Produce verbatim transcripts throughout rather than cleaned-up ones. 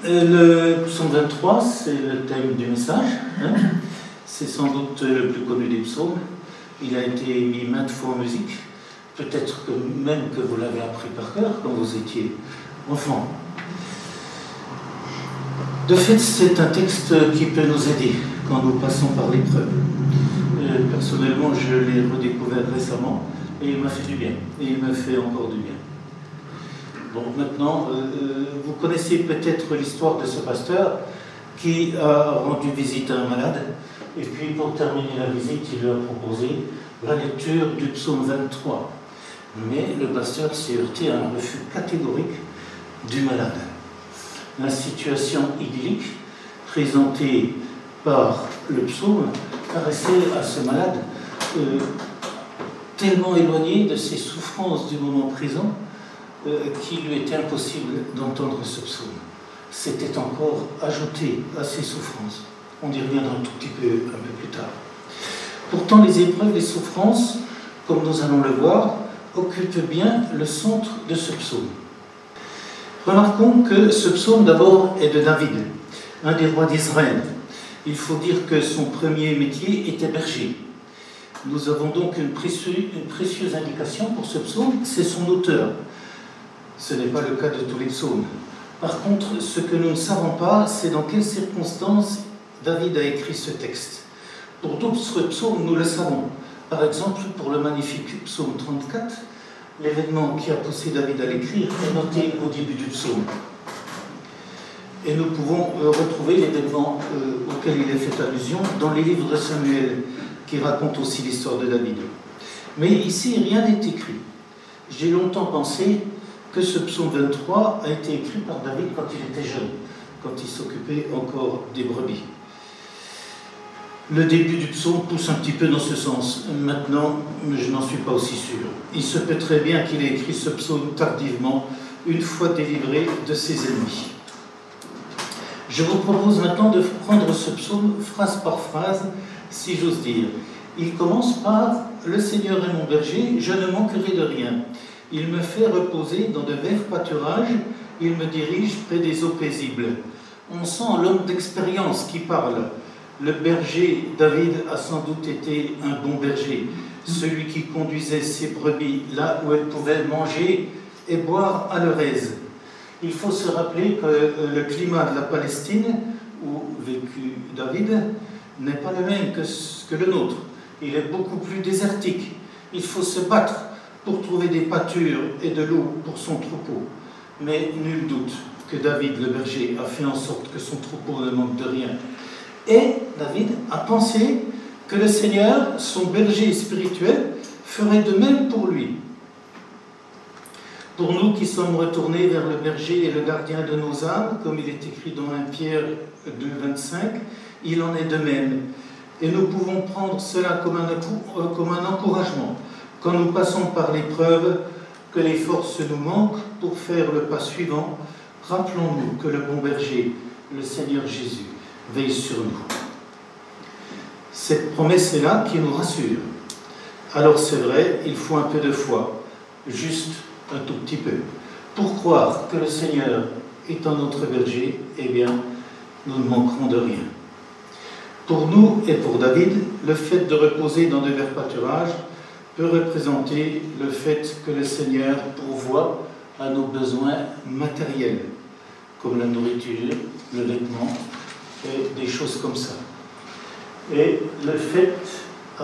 Euh, le psaume vingt-trois, c'est le thème du message. Hein. C'est sans doute le plus connu des psaumes. Il a été mis maintes fois en musique. Peut-être que même que vous l'avez appris par cœur quand vous étiez enfant. De fait, c'est un texte qui peut nous aider quand nous passons par l'épreuve. Euh, personnellement, je l'ai redécouvert récemment et il m'a fait du bien. Et il me fait encore du bien. Bon, maintenant, euh, vous connaissez peut-être l'histoire de ce pasteur qui a rendu visite à un malade. Et puis, pour terminer la visite, il lui a proposé la lecture du psaume vingt-trois. Mais le pasteur s'est heurté à un refus catégorique du malade. La situation idyllique présentée par le psaume paraissait à ce malade euh, tellement éloigné de ses souffrances du moment présent euh, qu'il lui était impossible d'entendre ce psaume. C'était encore ajouté à ses souffrances. On y reviendra un tout petit peu, un peu plus tard. Pourtant, les épreuves, les souffrances, comme nous allons le voir, occupent bien le centre de ce psaume. Remarquons que ce psaume d'abord est de David, un des rois d'Israël. Il faut dire que son premier métier était berger. Nous avons donc une précieuse, une précieuse indication pour ce psaume, c'est son auteur. Ce n'est pas le cas de tous les psaumes. Par contre, ce que nous ne savons pas, c'est dans quelles circonstances David a écrit ce texte. Pour d'autres psaumes, nous le savons. Par exemple, pour le magnifique psaume trente-quatre, l'événement qui a poussé David à l'écrire est noté au début du psaume. Et nous pouvons euh, retrouver l'événement euh, auquel il est fait allusion dans les livres de Samuel, qui racontent aussi l'histoire de David. Mais ici, rien n'est écrit. J'ai longtemps pensé que ce psaume vingt-trois a été écrit par David quand il était jeune, quand il s'occupait encore des brebis. Le début du psaume pousse un petit peu dans ce sens. Maintenant, je n'en suis pas aussi sûr. Il se peut très bien qu'il ait écrit ce psaume tardivement, une fois délivré de ses ennemis. Je vous propose maintenant de prendre ce psaume phrase par phrase, si j'ose dire. Il commence par « Le Seigneur est mon berger, je ne manquerai de rien. Il me fait reposer dans de verts pâturages, il me dirige près des eaux paisibles. » On sent l'homme d'expérience qui parle. Le berger David a sans doute été un bon berger, celui qui conduisait ses brebis là où elles pouvaient manger et boire à leur aise. Il faut se rappeler que le climat de la Palestine, où vécut David, n'est pas le même que, que le nôtre. Il est beaucoup plus désertique. Il faut se battre pour trouver des pâtures et de l'eau pour son troupeau. Mais nul doute que David, le berger, a fait en sorte que son troupeau ne manque de rien. Et David a pensé que le Seigneur, son berger spirituel, ferait de même pour lui. Pour nous qui sommes retournés vers le berger et le gardien de nos âmes, comme il est écrit dans un Pierre deux, vingt-cinq, il en est de même. Et nous pouvons prendre cela comme un, comme un encouragement. Quand nous passons par l'épreuve, que les forces nous manquent pour faire le pas suivant, rappelons-nous que le bon berger, le Seigneur Jésus, veille sur nous. Cette promesse est là qui nous rassure. Alors c'est vrai, il faut un peu de foi, juste un tout petit peu. Pour croire que le Seigneur étant notre berger, eh bien, nous ne manquerons de rien. Pour nous et pour David, le fait de reposer dans de verts pâturages peut représenter le fait que le Seigneur pourvoit à nos besoins matériels, comme la nourriture, le vêtement, et des choses comme ça. Et le fait... Ah,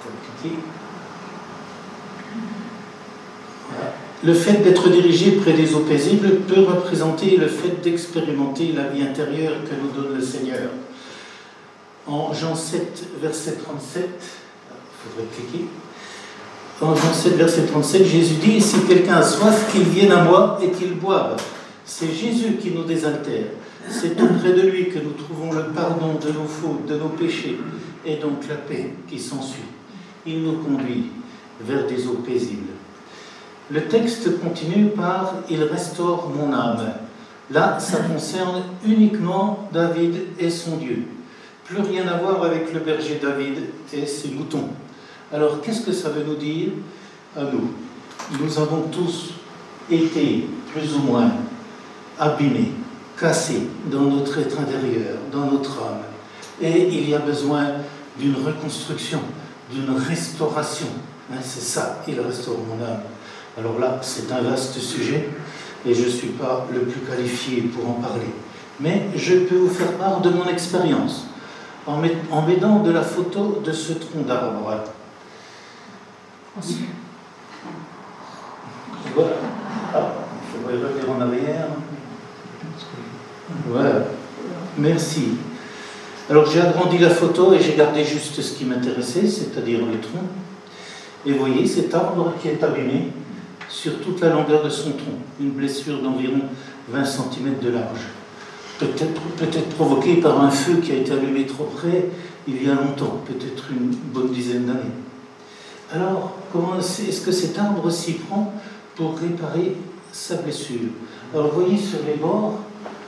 le fait d'être dirigé près des eaux paisibles peut représenter le fait d'expérimenter la vie intérieure que nous donne le Seigneur. En Jean sept, verset trente-sept, il faudrait cliquer. En Jean sept, verset trente-sept, Jésus dit « Si quelqu'un a soif, qu'il vienne à moi et qu'il boive. » C'est Jésus qui nous désaltère. C'est auprès de lui que nous trouvons le pardon de nos fautes, de nos péchés, et donc la paix qui s'ensuit. Il nous conduit vers des eaux paisibles. Le texte continue par « Il restaure mon âme ». Là, ça concerne uniquement David et son Dieu. Plus rien à voir avec le berger David et ses moutons. Alors, qu'est-ce que ça veut nous dire à nous? Nous avons tous été plus ou moins abîmés cassé dans notre être intérieur, dans notre âme. Et il y a besoin d'une reconstruction, d'une restauration. Hein, c'est ça, il restaure mon âme. Alors là, c'est un vaste sujet et je ne suis pas le plus qualifié pour en parler. Mais je peux vous faire part de mon expérience en m'aidant de la photo de ce tronc d'arbre. Voilà. Ah, je vais revenir en arrière. Voilà. Merci. Alors j'ai agrandi la photo et j'ai gardé juste ce qui m'intéressait, c'est-à-dire le tronc. Et vous voyez cet arbre qui est abîmé sur toute la longueur de son tronc, une blessure d'environ vingt centimètres de large. Peut-être, peut-être provoquée par un feu qui a été allumé trop près il y a longtemps, peut-être une bonne dizaine d'années. Alors, comment est-ce que cet arbre s'y prend pour réparer sa blessure? Alors, vous voyez sur les bords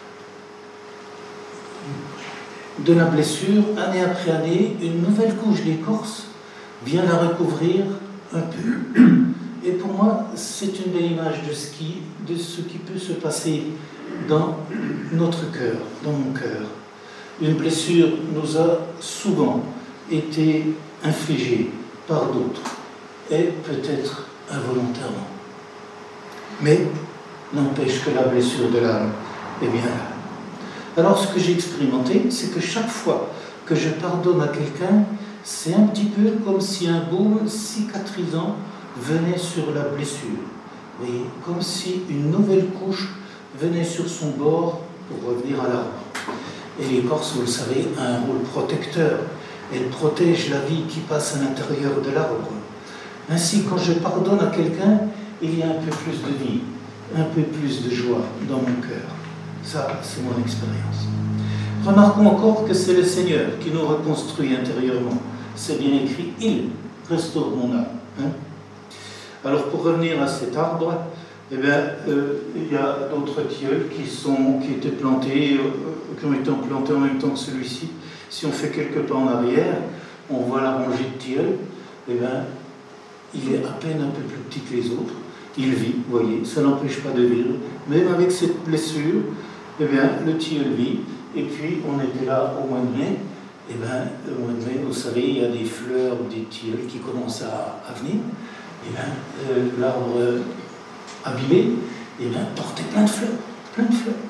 de la blessure, année après année, une nouvelle couche d'écorce vient la recouvrir un peu. Et pour moi, c'est une belle image de ce qui, de ce qui peut se passer dans notre cœur, dans mon cœur. Une blessure nous a souvent été infligée par d'autres, et peut-être involontairement. Mais n'empêche que la blessure de l'âme est bien là. Alors ce que j'ai expérimenté, c'est que chaque fois que je pardonne à quelqu'un, c'est un petit peu comme si un baume cicatrisant venait sur la blessure. Vous voyez, comme si une nouvelle couche venait sur son bord pour revenir à l'arbre. Et l'écorce, vous le savez, a un rôle protecteur. Elle protège la vie qui passe à l'intérieur de l'arbre. Ainsi, quand je pardonne à quelqu'un, il y a un peu plus de vie, un peu plus de joie dans mon cœur. Ça, c'est mon expérience. Remarquons encore que c'est le Seigneur qui nous reconstruit intérieurement. C'est bien écrit, il restaure mon âme. Hein? Alors, pour revenir à cet arbre, eh bien, euh, il y a d'autres tilleuls qui, sont, qui étaient plantés, euh, qui ont été plantés en même temps que celui-ci. Si on fait quelques pas en arrière, on voit la rangée de tilleuls. Eh bien, il est à peine un peu plus petit que les autres. Il vit, vous voyez, ça n'empêche pas de vivre. Même avec cette blessure, eh bien, le tilleul vit. Et puis, on était là au mois de mai. Eh bien, au mois de mai, vous savez, il y a des fleurs, des tilleuls qui commencent à, à venir. Eh bien, euh, l'arbre euh, abîmé, eh bien, portait plein de fleurs, plein de fleurs.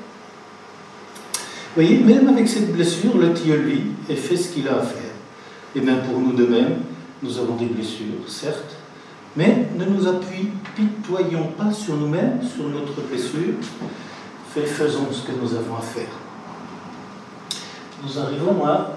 Vous voyez, même avec cette blessure, le tilleul vit et fait ce qu'il a à faire. Et bien, pour nous de même, nous avons des blessures, certes, mais ne nous apitoyons pas sur nous-mêmes, sur notre blessure, fait, faisons ce que nous avons à faire. Nous arrivons à...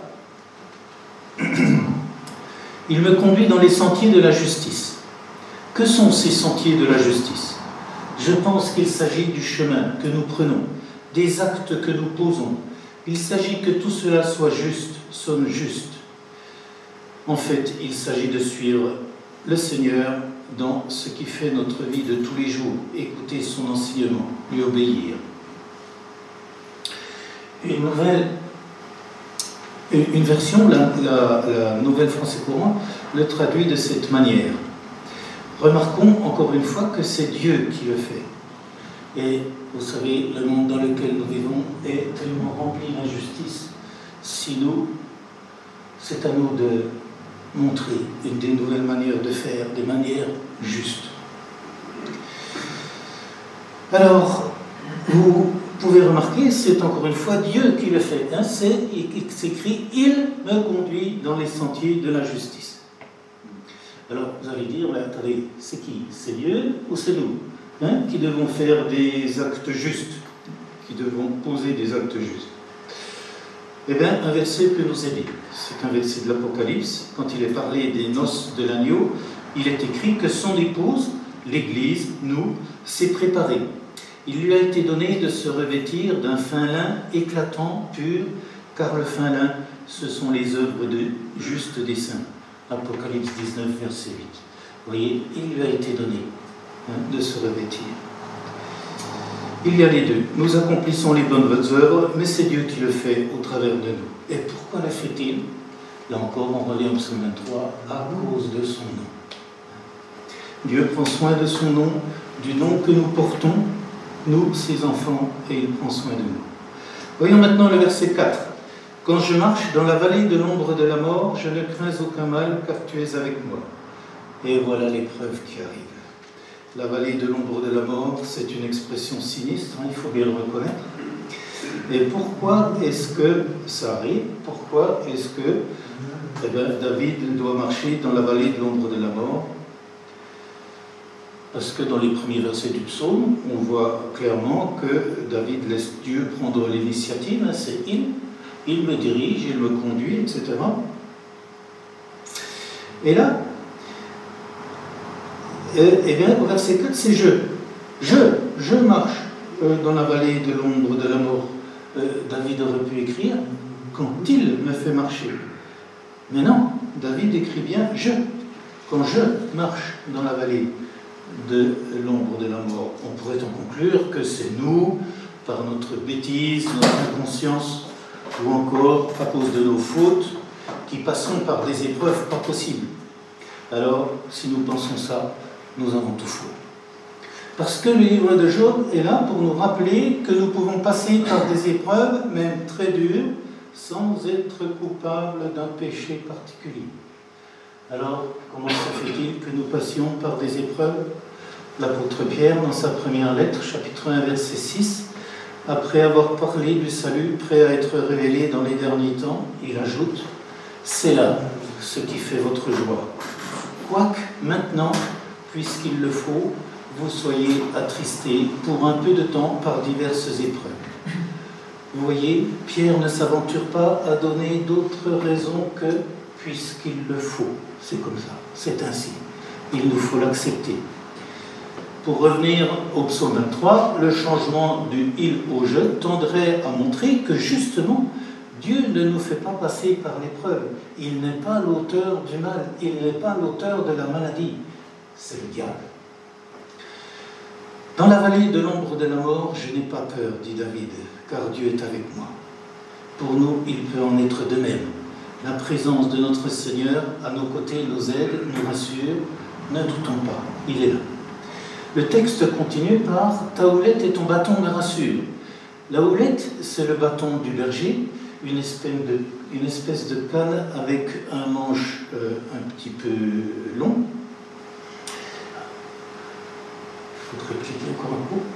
Il me conduit dans les sentiers de la justice. Que sont ces sentiers de la justice? Je pense qu'il s'agit du chemin que nous prenons, des actes que nous posons. Il s'agit que tout cela soit juste, sonne juste. En fait, il s'agit de suivre le Seigneur dans ce qui fait notre vie de tous les jours, écouter son enseignement, lui obéir. Une nouvelle, une version, la, la, la Nouvelle Français Courant, le traduit de cette manière. Remarquons encore une fois que c'est Dieu qui le fait. Et vous savez, le monde dans lequel nous vivons est tellement rempli d'injustice. Si nous, c'est à nous de montrer une des nouvelles manières de faire, des manières justes. Alors, vous pouvez remarquer, c'est encore une fois Dieu qui le fait. Hein, c'est, il s'écrit « Il me conduit dans les sentiers de la justice ». Alors, vous allez dire, mais attendez, c'est qui? C'est Dieu ou c'est nous, hein, qui devons faire des actes justes, qui devons poser des actes justes? Eh bien, un verset peut nous aider. C'est un verset de l'Apocalypse. Quand il est parlé des noces de l'agneau, il est écrit que son épouse, l'Église, nous, s'est préparée. Il lui a été donné de se revêtir d'un fin lin éclatant, pur, car le fin lin, ce sont les œuvres de juste des saints. Apocalypse dix-neuf, verset huit. Vous voyez, il lui a été donné hein, de se revêtir. Il y a les deux. Nous accomplissons les bonnes œuvres, mais c'est Dieu qui le fait au travers de nous. Et pourquoi le fait-il? Là encore, on revient au psaume vingt-trois, à cause de son nom. Dieu prend soin de son nom, du nom que nous portons, nous, ses enfants, et il prend soin de nous. Voyons maintenant le verset quatre. « Quand je marche dans la vallée de l'ombre de la mort, je ne crains aucun mal, car tu es avec moi. » Et voilà l'épreuve qui arrive. La vallée de l'ombre de la mort, c'est une expression sinistre, hein, il faut bien le reconnaître. Et pourquoi est-ce que ça arrive? Pourquoi est-ce que eh bien, David doit marcher dans la vallée de l'ombre de la mort? Parce que dans les premiers versets du psaume, on voit clairement que David laisse Dieu prendre l'initiative, hein, c'est il, il me dirige, il me conduit, et cetera. Et là, et bien au verset quatre, c'est je. Je, je marche euh, dans la vallée de l'ombre de la mort. Euh, David aurait pu écrire quand il me fait marcher. Mais non, David écrit bien je. Quand je marche dans la vallée de l'ombre de la mort. On pourrait en conclure que c'est nous, par notre bêtise, notre inconscience, ou encore à cause de nos fautes, qui passons par des épreuves pas possibles. Alors, si nous pensons ça, nous avons tout faux. Parce que le livre de Job est là pour nous rappeler que nous pouvons passer par des épreuves, même très dures, sans être coupables d'un péché particulier. Alors, comment se fait-il que nous passions par des épreuves? L'apôtre Pierre, dans sa première lettre, chapitre un, verset six, après avoir parlé du salut prêt à être révélé dans les derniers temps, il ajoute « C'est là ce qui fait votre joie. Quoique maintenant, puisqu'il le faut, vous soyez attristés pour un peu de temps par diverses épreuves. » Vous voyez, Pierre ne s'aventure pas à donner d'autres raisons que « puisqu'il le faut ». C'est comme ça, c'est ainsi. Il nous faut l'accepter. Pour revenir au psaume vingt-trois, le changement du « il » au « je » tendrait à montrer que justement, Dieu ne nous fait pas passer par l'épreuve. Il n'est pas l'auteur du mal, il n'est pas l'auteur de la maladie. C'est le diable. Dans la vallée de l'ombre de la mort, je n'ai pas peur, dit David, car Dieu est avec moi. Pour nous, il peut en être de même. La présence de notre Seigneur à nos côtés nous aide, nous rassure. Ne doutons pas, il est là. Le texte continue par « Ta houlette et ton bâton me rassurent ». La houlette, c'est le bâton du berger, une espèce de, une espèce de canne avec un manche euh, un petit peu long. Il faudrait cliquer encore un coup.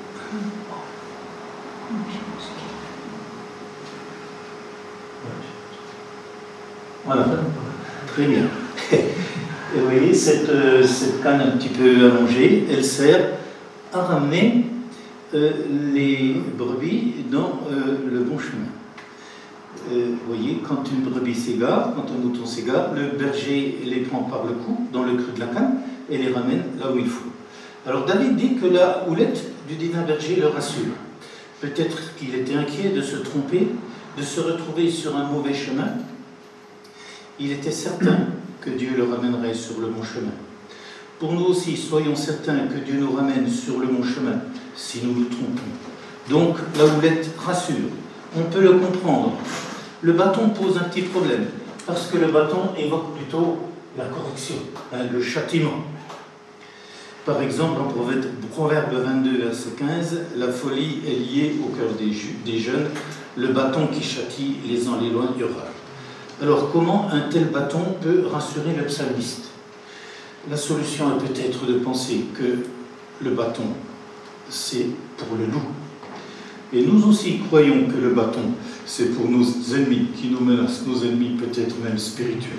Voilà, très bien. Et vous voyez, cette, euh, cette canne un petit peu allongée, elle sert à ramener euh, les brebis dans euh, le bon chemin. Euh, vous voyez, quand une brebis s'égare, quand un mouton s'égare, le berger les prend par le cou, dans le creux de la canne, et les ramène là où il faut. Alors David dit que la houlette du divin berger le rassure. Peut-être qu'il était inquiet de se tromper, de se retrouver sur un mauvais chemin. Il était certain que Dieu le ramènerait sur le bon chemin. Pour nous aussi, soyons certains que Dieu nous ramène sur le bon chemin, si nous nous trompons. Donc, la houlette rassure. On peut le comprendre. Le bâton pose un petit problème, parce que le bâton évoque plutôt la correction, hein, le châtiment. Par exemple, en Proverbe vingt-deux, verset quinze, la folie est liée au cœur des, des jeunes, le bâton qui châtie les en l'éloignera. Alors, comment un tel bâton peut rassurer le psalmiste? La solution est peut-être de penser que le bâton, c'est pour le loup. Et nous aussi croyons que le bâton, c'est pour nos ennemis qui nous menacent, nos ennemis peut-être même spirituels.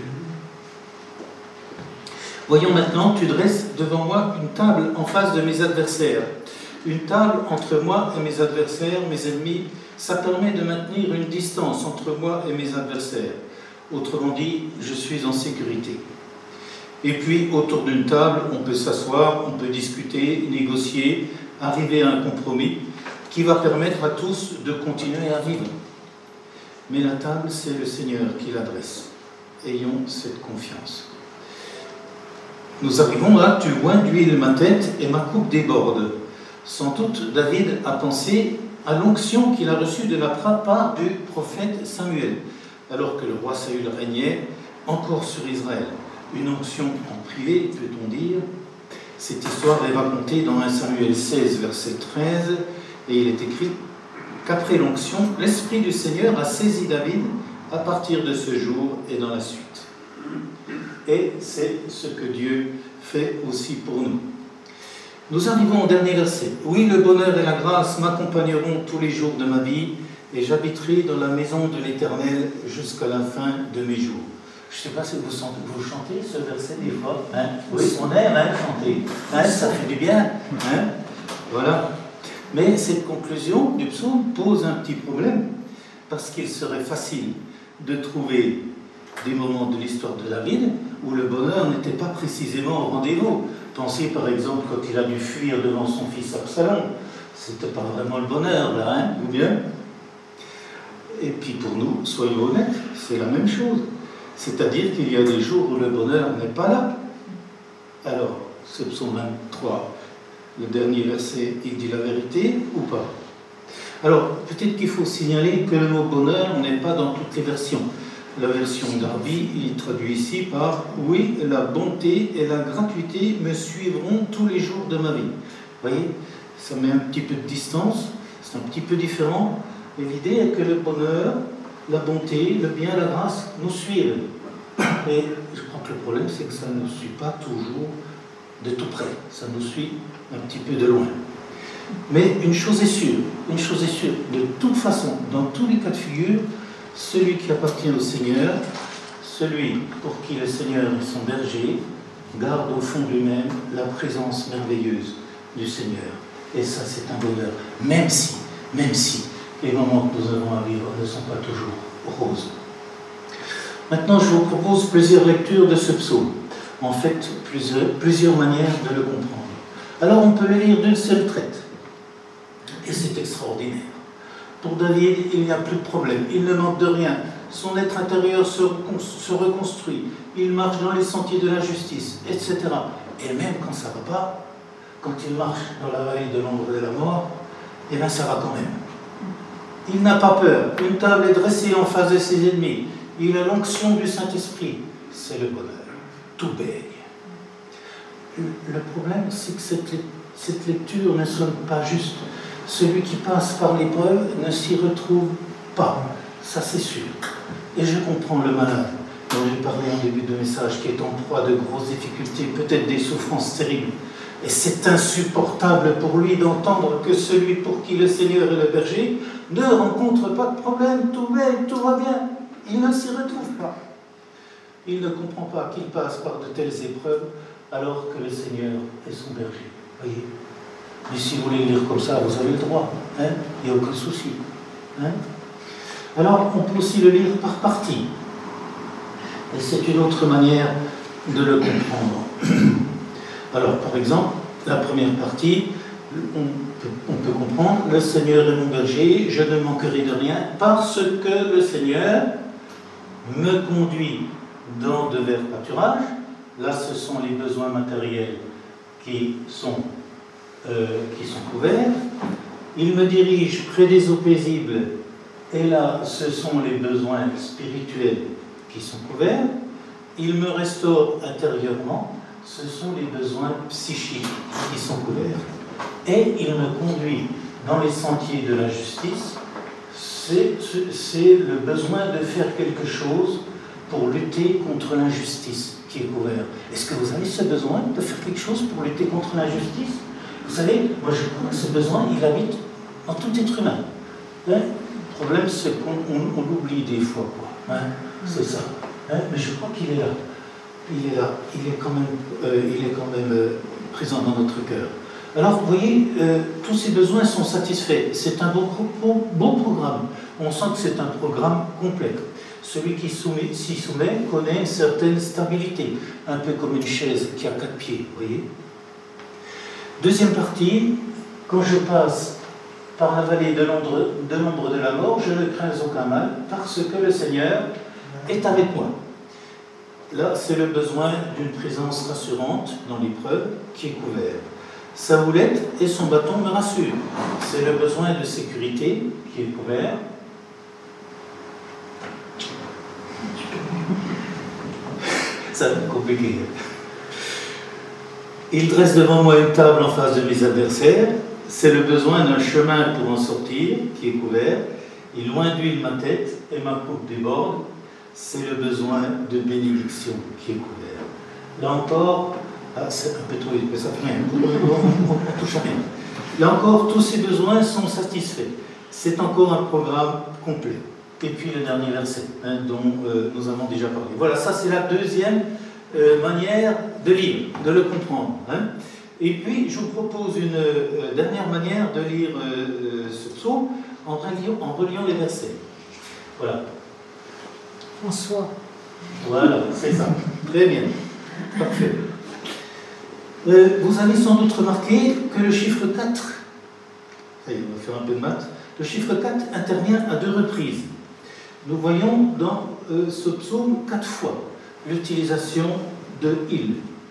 Voyons maintenant, tu dresses devant moi une table en face de mes adversaires. Une table entre moi et mes adversaires, mes ennemis, ça permet de maintenir une distance entre moi et mes adversaires. Autrement dit, je suis en sécurité. Et puis, autour d'une table, on peut s'asseoir, on peut discuter, négocier, arriver à un compromis qui va permettre à tous de continuer à vivre. Mais la table, c'est le Seigneur qui l'adresse. Ayons cette confiance. Nous arrivons là, tu oins d'huile ma tête et ma coupe déborde. Sans doute, David a pensé à l'onction qu'il a reçue de la part du prophète Samuel, alors que le roi Saül régnait encore sur Israël. Une onction en privé, peut-on dire. Cette histoire est racontée dans un Samuel seize, verset treize, et il est écrit qu'après l'onction, l'Esprit du Seigneur a saisi David à partir de ce jour et dans la suite. Et c'est ce que Dieu fait aussi pour nous. Nous arrivons au dernier verset. « Oui, le bonheur et la grâce m'accompagneront tous les jours de ma vie, et j'habiterai dans la maison de l'Éternel jusqu'à la fin de mes jours. » Je ne sais pas si vous, sentez, vous chantez ce verset des fois. Hein? Oui, on aime hein, chanter. Hein, ça fait du bien. Hein? Voilà. Mais cette conclusion du psaume pose un petit problème, parce qu'il serait facile de trouver des moments de l'histoire de David où le bonheur n'était pas précisément au rendez-vous. Pensez par exemple quand il a dû fuir devant son fils Absalom. C'était pas vraiment le bonheur là, hein, ou bien? Et puis pour nous, soyons honnêtes, c'est la même chose. C'est-à-dire qu'il y a des jours où le bonheur n'est pas là. Alors, ce psaume vingt-trois, le dernier verset, il dit la vérité ou pas? Alors, peut-être qu'il faut signaler que le mot bonheur n'est pas dans toutes les versions. La version Darby, il traduit ici par « Oui, la bonté et la gratuité me suivront tous les jours de ma vie ». Vous voyez, ça met un petit peu de distance, c'est un petit peu différent. Et l'idée est que le bonheur, la bonté, le bien, la grâce nous suivent. Et je crois que le problème, c'est que ça ne nous suit pas toujours de tout près. Ça nous suit un petit peu de loin. Mais une chose est sûre, une chose est sûre, de toute façon, dans tous les cas de figure, celui qui appartient au Seigneur, celui pour qui le Seigneur est son berger, garde au fond de lui-même la présence merveilleuse du Seigneur. Et ça, c'est un bonheur. Même si, même si, les moments que nous avons à vivre ne sont pas toujours roses. Maintenant, je vous propose plusieurs lectures de ce psaume. En fait, plusieurs, plusieurs manières de le comprendre. Alors, on peut le lire d'une seule traite. Et c'est extraordinaire. Pour David, il n'y a plus de problème. Il ne manque de rien. Son être intérieur se, se reconstruit. Il marche dans les sentiers de la justice, et cetera. Et même quand ça ne va pas, quand il marche dans la vallée de l'ombre de la mort, eh bien ça va quand même. Il n'a pas peur. Une table est dressée en face de ses ennemis. Il a l'onction du Saint-Esprit. C'est le bonheur. Tout baigne. Le problème, c'est que cette, cette lecture ne sonne pas juste. Celui qui passe par l'épreuve ne s'y retrouve pas. Ça, c'est sûr. Et je comprends le malade dont j'ai parlé en début de message, qui est en proie de grosses difficultés, peut-être des souffrances terribles. Et c'est insupportable pour lui d'entendre que celui pour qui le Seigneur est le berger ne rencontre pas de problème, tout baigne, tout va bien. Il ne s'y retrouve pas. Il ne comprend pas qu'il passe par de telles épreuves alors que le Seigneur est son berger. Voyez. Mais si vous voulez le lire comme ça, vous avez le droit. Hein, il n'y a aucun souci. Hein. Alors, on peut aussi le lire par partie. Et c'est une autre manière de le comprendre. Alors, par exemple, la première partie, on peut, on peut comprendre « Le Seigneur est mon berger, je ne manquerai de rien, parce que le Seigneur me conduit dans de verts pâturages. » Là, ce sont les besoins matériels qui sont, euh, qui sont couverts. « Il me dirige près des eaux paisibles. » Et là, ce sont les besoins spirituels qui sont couverts. « Il me restaure intérieurement. » Ce sont les besoins psychiques qui sont couverts. Et il me conduit dans les sentiers de la justice. C'est, c'est le besoin de faire quelque chose pour lutter contre l'injustice qui est couvert. Est-ce que vous avez ce besoin de faire quelque chose pour lutter contre l'injustice? Vous savez, moi je crois que ce besoin, il habite en tout être humain. Hein? Le problème, c'est qu'on on, on l'oublie des fois, quoi. Hein? C'est ça. Hein? Mais je crois qu'il est là. Il est là, il est quand même, euh, il est quand même euh, présent dans notre cœur. Alors, vous voyez, euh, tous ces besoins sont satisfaits. C'est un beau, beau, beau programme. On sent que c'est un programme complet. Celui qui soumet, s'y soumet connaît une certaine stabilité, un peu comme une chaise qui a quatre pieds, vous voyez. Deuxième partie, quand je passe par la vallée de l'ombre de, l'ombre de la mort, je ne crains aucun mal, parce que le Seigneur est avec moi. Là, c'est le besoin d'une présence rassurante dans l'épreuve qui est couvert. Sa houlette et son bâton me rassurent. C'est le besoin de sécurité qui est couvert. Ça va être compliqué. Il dresse devant moi une table en face de mes adversaires. c'est le besoin d'un chemin pour en sortir, qui est couvert, et loin d'huile ma tête, et ma coupe déborde, c'est le besoin de bénédiction qui est couvert. Là encore, ah, c'est un peu trop vite, mais ça fait rien, on ne touche à rien. Là encore, tous ces besoins sont satisfaits. C'est encore un programme complet. Et puis le dernier verset, hein, dont euh, nous avons déjà parlé. Voilà, ça c'est la deuxième euh, manière de lire, de le comprendre. Hein. Et puis, je vous propose une euh, dernière manière de lire euh, ce psaume en reliant, en reliant les versets. Voilà. François. Voilà, c'est ça. Très bien. Parfait. Euh, vous avez sans doute remarqué que le chiffre quatre, ça y est, on va faire un peu de maths, le chiffre quatre intervient à deux reprises. Nous voyons dans euh, ce psaume quatre fois l'utilisation de « il ».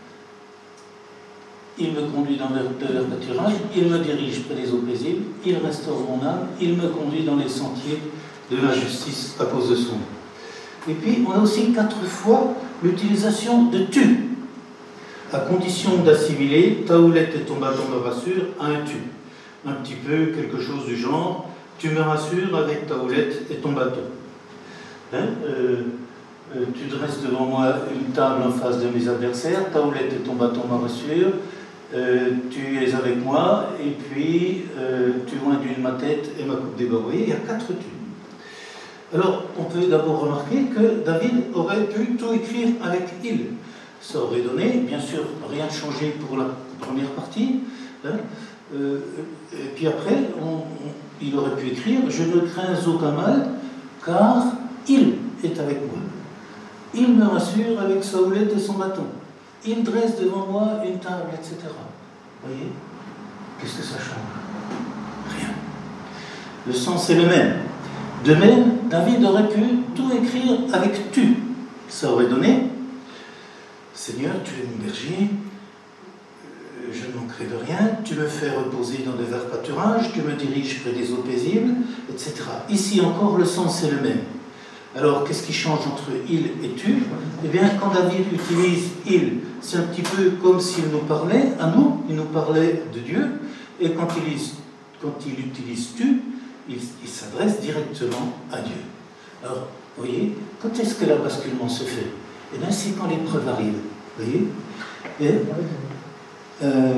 Il me conduit dans leur pâturage, il me dirige près des eaux paisibles, il restaure mon âme, il me conduit dans les sentiers de la justice à cause de son nom. Et puis, on a aussi quatre fois l'utilisation de « tu », à condition d'assimiler « ta houlette et ton bâton me rassurent » à un « tu ». Un petit peu quelque chose du genre « tu me rassures avec ta houlette et ton bâton ». Hein, euh, euh, tu dresses devant moi une table en face de mes adversaires, ta houlette et ton bâton me rassurent, euh, tu es avec moi, et puis euh, tu oindules ma tête et ma coupe déborde. Vous voyez, il y a quatre tu. Alors, on peut d'abord remarquer que David aurait pu tout écrire avec il. Ça aurait donné, bien sûr, rien changé pour la première partie. Hein, euh, et puis après, on, on, il aurait pu écrire « Je ne crains aucun mal, car il est avec moi. Il me rassure avec sa houlette et son bâton. Il dresse devant moi une table, et cetera » Vous voyez? Qu'est-ce que ça change? Rien. Le sens est le même. De même, David aurait pu tout écrire avec « tu ». Ça aurait donné « Seigneur, tu es mon berger, je ne manquerai de rien, tu me fais reposer dans de verts pâturages, tu me diriges près des eaux paisibles, et cetera » Ici encore, le sens est le même. Alors, qu'est-ce qui change entre « il » et « tu » Eh bien, quand David utilise « il », c'est un petit peu comme s'il nous parlait à nous, il nous parlait de Dieu, et quand il, quand il utilise « tu », il, il s'adresse directement à Dieu. Alors, vous voyez, quand est-ce que le basculement se fait? Eh bien, c'est quand l'épreuve arrive. Vous voyez? Et, euh,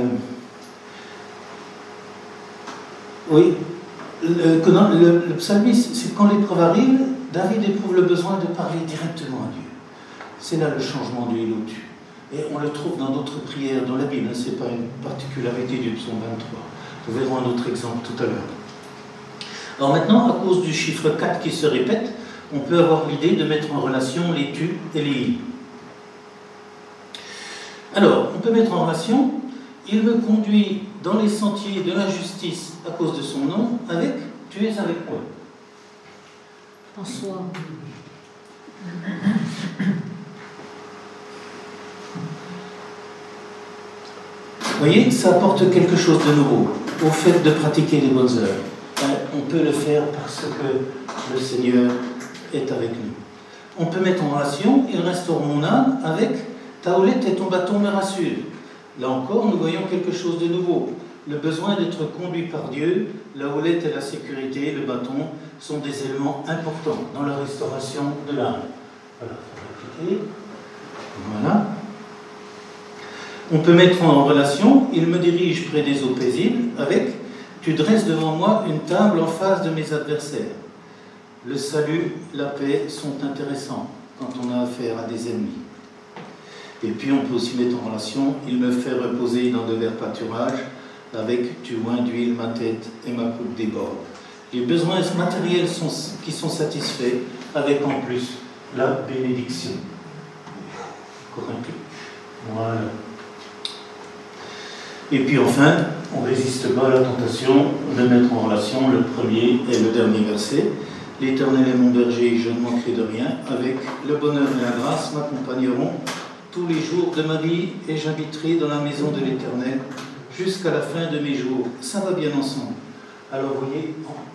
oui, le, le, le psalmiste, c'est quand l'épreuve arrive, David éprouve le besoin de parler directement à Dieu. C'est là le changement du il au tu. Et on le trouve dans d'autres prières dans la Bible, hein, ce n'est pas une particularité du psaume vingt-trois. Nous verrons un autre exemple tout à l'heure. Alors maintenant, à cause du chiffre quatre qui se répète, on peut avoir l'idée de mettre en relation les tu et les il. Alors, on peut mettre en relation « Il me conduit dans les sentiers de la justice à cause de son nom » avec « Tu es avec moi ». François. Vous voyez, ça apporte quelque chose de nouveau au fait de pratiquer les bonnes œuvres. On peut le faire parce que le Seigneur est avec nous. On peut mettre en relation « Il restaure mon âme » avec « Ta houlette et ton bâton me rassurent ». Là encore, nous voyons quelque chose de nouveau. Le besoin d'être conduit par Dieu, la houlette et la sécurité, le bâton, sont des éléments importants dans la restauration de l'âme. Voilà, voilà. On peut mettre en relation « Il me dirige près des eaux paisibles » avec « Tu dresses devant moi une table en face de mes adversaires ». Le salut, la paix sont intéressants quand on a affaire à des ennemis. Et puis on peut aussi mettre en relation « Il me fait reposer dans de verts pâturages » avec « Tu oindules ma tête et ma coupe déborde ». Les besoins matériels sont, qui sont satisfaits avec en plus la bénédiction. Voilà. Et puis enfin, on ne résiste pas à la tentation de mettre en relation le premier et le dernier verset. « L'Éternel est mon berger, je ne manquerai de rien. Avec le bonheur et la grâce m'accompagneront tous les jours de ma vie et j'habiterai dans la maison de l'Éternel jusqu'à la fin de mes jours. » Ça va bien ensemble. Alors vous voyez,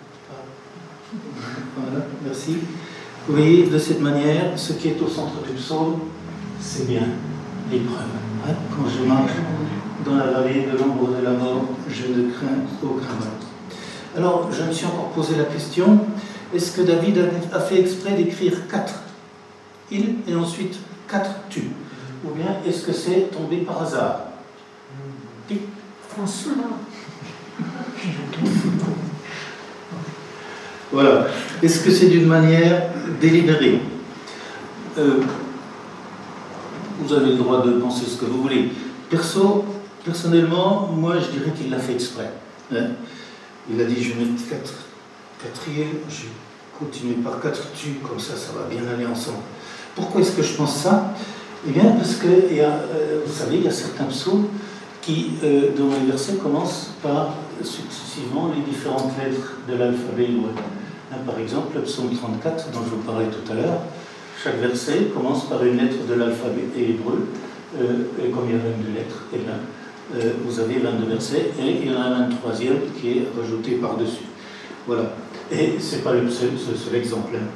voilà, merci. Vous voyez, de cette manière, ce qui est au centre du psaume, c'est bien l'épreuve. Hein, quand je marche dans la vallée de l'ombre de la mort, je ne crains aucun mal. Alors, je me suis encore posé la question, est-ce que David a fait exprès d'écrire quatre il et ensuite quatre tu? Ou bien est-ce que c'est tombé par hasard? François. Voilà. Est-ce que c'est d'une manière délibérée? euh, Vous avez le droit de penser ce que vous voulez. Perso, personnellement, moi je dirais qu'il l'a fait exprès. Hein? Il a dit je vais mettre quatre, quatre il, je continue par quatre tu, comme ça, ça va bien aller ensemble. Pourquoi est-ce que je pense ça? Eh bien, parce que, il y a, euh, vous savez, il y a certains psaumes qui, euh, dont les versets commencent par successivement les différentes lettres de l'alphabet hébreu. Hein, par exemple, le psaume trente-quatre, dont je vous parlais tout à l'heure, chaque verset commence par une lettre de l'alphabet hébreu, euh, et comme il y a vingt-deux lettres, eh bien, euh, vous avez vingt-deux versets, et il y en a un vingt-troisième qui est rajouté par-dessus. Voilà. Et ce n'est pas le seul, le seul exemple. Hein.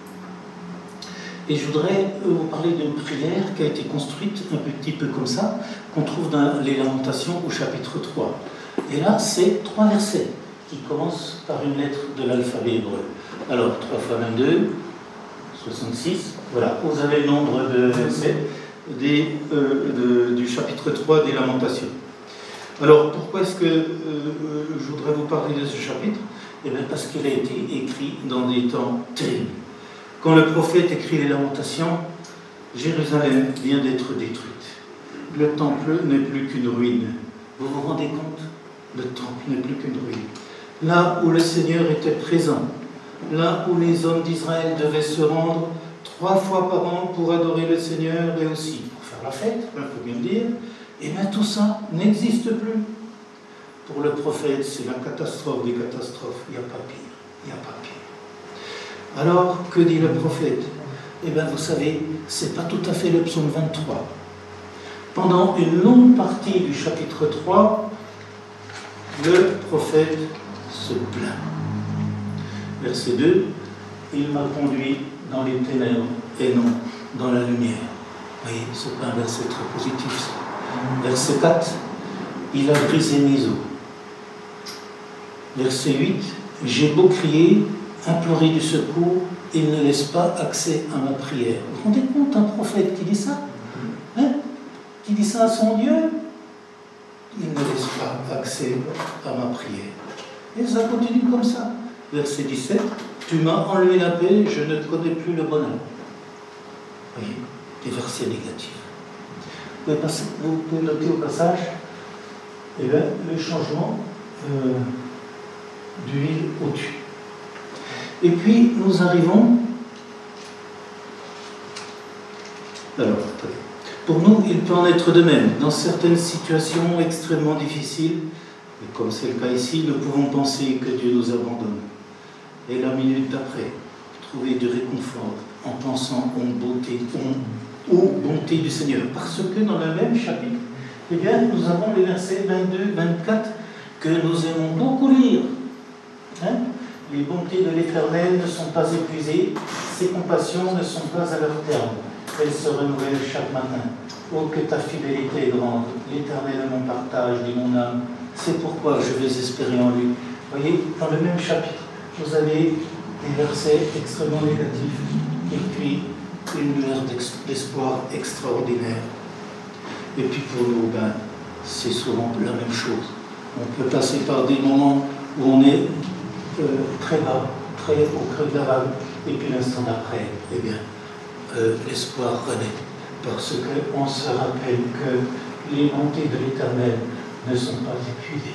Et je voudrais vous parler d'une prière qui a été construite un petit peu comme ça, qu'on trouve dans les Lamentations au chapitre trois. Et là, c'est trois versets qui commencent par une lettre de l'alphabet hébreu. Alors, trois fois vingt-deux, soixante-six, voilà, vous avez le nombre de versets des, euh, de, du chapitre trois des Lamentations. Alors, pourquoi est-ce que euh, je voudrais vous parler de ce chapitre? Eh bien, parce qu'il a été écrit dans des temps terribles. Quand le prophète écrit les Lamentations, Jérusalem vient d'être détruite. Le temple n'est plus qu'une ruine. Vous vous rendez compte? Le temple n'est plus qu'une ruine. Là où le Seigneur était présent, là où les hommes d'Israël devaient se rendre trois fois par an pour adorer le Seigneur et aussi pour faire la fête, il faut bien le dire, et bien tout ça n'existe plus. Pour le prophète, c'est la catastrophe des catastrophes. Il n'y a pas pire. Il n'y a pas pire. Alors, que dit le prophète? Eh bien, vous savez, ce n'est pas tout à fait le psaume vingt-trois. Pendant une longue partie du chapitre trois, le prophète se plaint. Verset deux, il m'a conduit dans les ténèbres et non dans la lumière. Vous voyez, ce n'est pas un verset très positif, ça. Verset quatre, il a brisé mes os. Verset huit, j'ai beau crier, implorer du secours, il ne laisse pas accès à ma prière. Vous vous rendez compte, un prophète qui dit ça, hein, qui dit ça à son Dieu, il ne laisse pas accès à ma prière. Et ça continue comme ça. Verset dix-sept, tu m'as enlevé la paix, je ne connais plus le bonheur. Vous voyez, des versets négatifs. Vous pouvez, passer, vous pouvez noter au passage eh bien, le changement euh, d'huile au tu. Et puis, nous arrivons... Alors, pour nous, il peut en être de même. Dans certaines situations extrêmement difficiles, comme c'est le cas ici, nous pouvons penser que Dieu nous abandonne. Et la minute d'après, trouver du réconfort en pensant aux bontés, aux, aux bontés du Seigneur. Parce que dans le même chapitre, eh bien, nous avons les versets vingt-deux vingt-quatre que nous aimons beaucoup lire. Hein? Les bontés de l'Éternel ne sont pas épuisées, ses compassions ne sont pas à leur terme. Elles se renouvellent chaque matin. Oh, que ta fidélité est grande. L'Éternel est mon partage, dit mon âme. C'est pourquoi je vais espérer en lui. Vous voyez, dans le même chapitre, vous avez des versets extrêmement négatifs et puis une lueur d'espoir extraordinaire. Et puis pour nous, ben, c'est souvent la même chose. On peut passer par des moments où on est euh, très bas, très au creux de la vague, et puis l'instant d'après, eh bien, euh, l'espoir renaît. Parce qu'on se rappelle que les bontés de l'Éternel ne sont pas épuisées.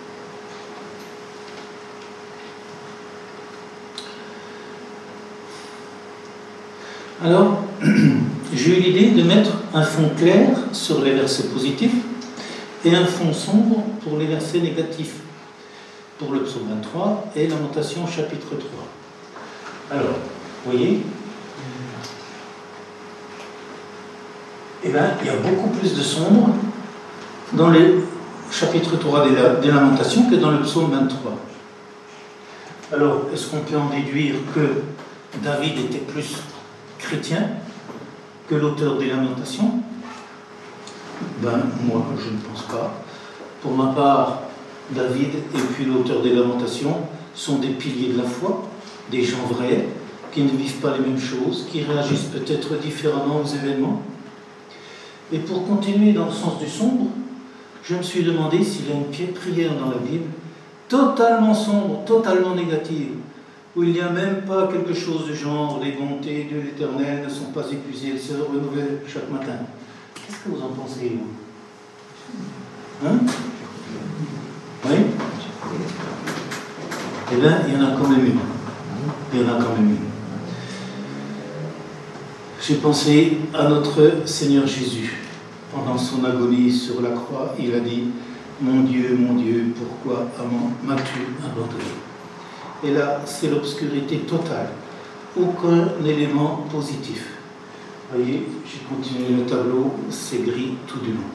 Alors, j'ai eu l'idée de mettre un fond clair sur les versets positifs et un fond sombre pour les versets négatifs, pour le psaume vingt-trois et Lamentation chapitre trois. Alors, vous voyez, eh bien, il y a beaucoup plus de sombre dans le chapitre trois des Lamentations que dans le psaume vingt-trois. Alors, est-ce qu'on peut en déduire que David était plus chrétien que l'auteur des Lamentations? Ben, moi, je ne pense pas. Pour ma part, David et puis l'auteur des Lamentations sont des piliers de la foi, des gens vrais, qui ne vivent pas les mêmes choses, qui réagissent peut-être différemment aux événements. Et pour continuer dans le sens du sombre, je me suis demandé s'il y a une prière dans la Bible totalement sombre, totalement négative, où il n'y a même pas quelque chose du genre « les bontés de l'Éternel ne sont pas épuisées, elles se renouvellent chaque matin ». Qu'est-ce que vous en pensez, vous? Hein? Oui? Eh bien, il y en a quand même une. Il y en a quand même une. J'ai pensé à notre Seigneur Jésus. Pendant son agonie sur la croix, il a dit « Mon Dieu, mon Dieu, pourquoi m'as-tu abandonné ?» Et là, c'est l'obscurité totale. Aucun élément positif. Vous voyez, j'ai continué le tableau, c'est gris tout du long.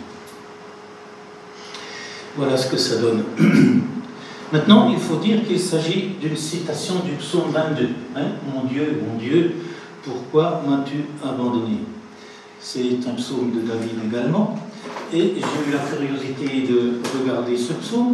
Voilà ce que ça donne. Maintenant, il faut dire qu'il s'agit d'une citation du psaume vingt-deux. Hein? Mon Dieu, mon Dieu, pourquoi m'as-tu abandonné? C'est un psaume de David également. Et j'ai eu la curiosité de regarder ce psaume.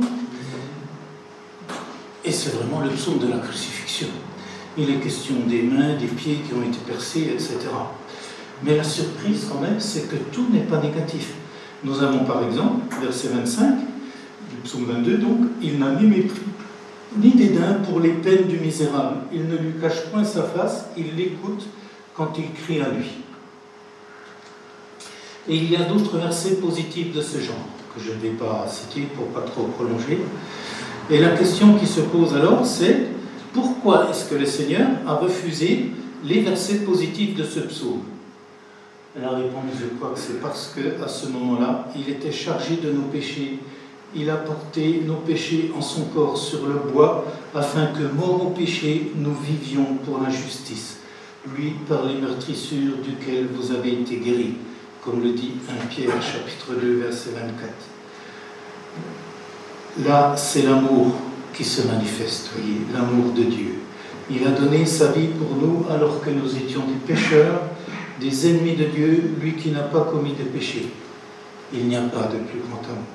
Et c'est vraiment le psaume de la crucifixion. Il est question des mains, des pieds qui ont été percés, et cetera. Mais la surprise quand même, c'est que tout n'est pas négatif. Nous avons par exemple, verset vingt-cinq, du psaume vingt-deux, donc, « Il n'a ni mépris, ni dédain pour les peines du misérable. Il ne lui cache point sa face, il l'écoute quand il crie à lui. » Et il y a d'autres versets positifs de ce genre, que je ne vais pas citer pour ne pas trop prolonger. Et la question qui se pose alors, c'est pourquoi est-ce que le Seigneur a refusé les versets positifs de ce psaume? La réponse, je crois que c'est parce qu'à ce moment-là, il était chargé de nos péchés. Il a porté nos péchés en son corps sur le bois, afin que, morts au péché, nous vivions pour la justice. Lui, par les meurtrissures duquel vous avez été guéris, comme le dit premier Pierre, chapitre deux, verset vingt-quatre. Là, c'est l'amour qui se manifeste, voyez, l'amour de Dieu. Il a donné sa vie pour nous alors que nous étions des pécheurs, des ennemis de Dieu, lui qui n'a pas commis de péché. Il n'y a pas de plus grand amour.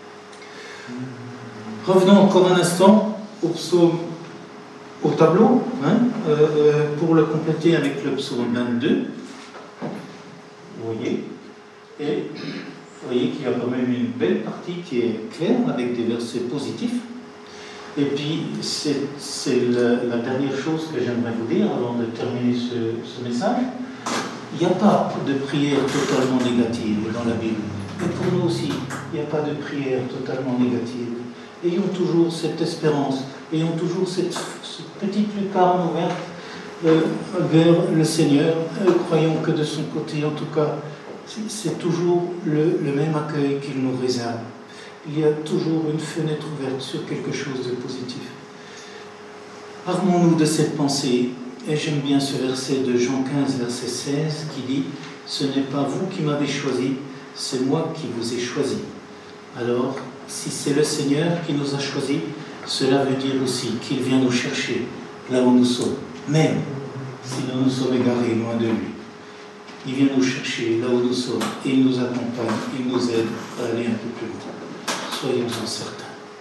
Revenons encore un instant au psaume, au tableau, hein, euh, pour le compléter avec le psaume vingt-deux. Vous voyez, et vous voyez qu'il y a quand même une belle partie qui est claire avec des versets positifs. Et puis, c'est, c'est la, la dernière chose que j'aimerais vous dire avant de terminer ce, ce message. Il n'y a pas de prière totalement négative dans la Bible. Et pour nous aussi, il n'y a pas de prière totalement négative. Ayons toujours cette espérance, ayons toujours cette, cette petite lucarne ouverte euh, vers le Seigneur. Euh, croyons que de son côté, en tout cas, c'est, c'est toujours le, le même accueil qu'il nous réserve. Il y a toujours une fenêtre ouverte sur quelque chose de positif. Armons-nous de cette pensée. Et j'aime bien ce verset de Jean quinze, verset seize, qui dit « Ce n'est pas vous qui m'avez choisi, c'est moi qui vous ai choisi. » Alors, si c'est le Seigneur qui nous a choisis, cela veut dire aussi qu'il vient nous chercher là où nous sommes, même si nous nous sommes égarés loin de lui. Il vient nous chercher là où nous sommes et il nous accompagne, il nous aide à aller un peu plus loin. Soyons-en certains.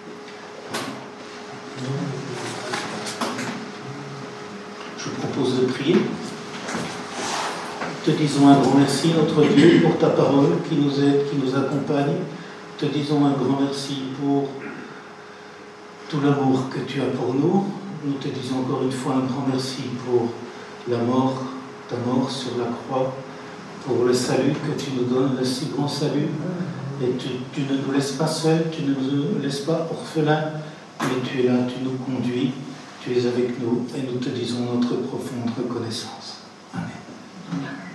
Je vous propose de prier. Te disons un grand merci, notre Dieu, pour ta parole qui nous aide, qui nous accompagne. Te disons un grand merci pour tout l'amour que tu as pour nous. Nous te disons encore une fois un grand merci pour la mort, ta mort sur la croix, pour le salut que tu nous donnes, le si grand salut. Et tu, tu ne nous laisses pas seuls, tu ne nous laisses pas orphelins, mais tu es là, tu nous conduis. Tu es avec nous et nous te disons notre profonde reconnaissance.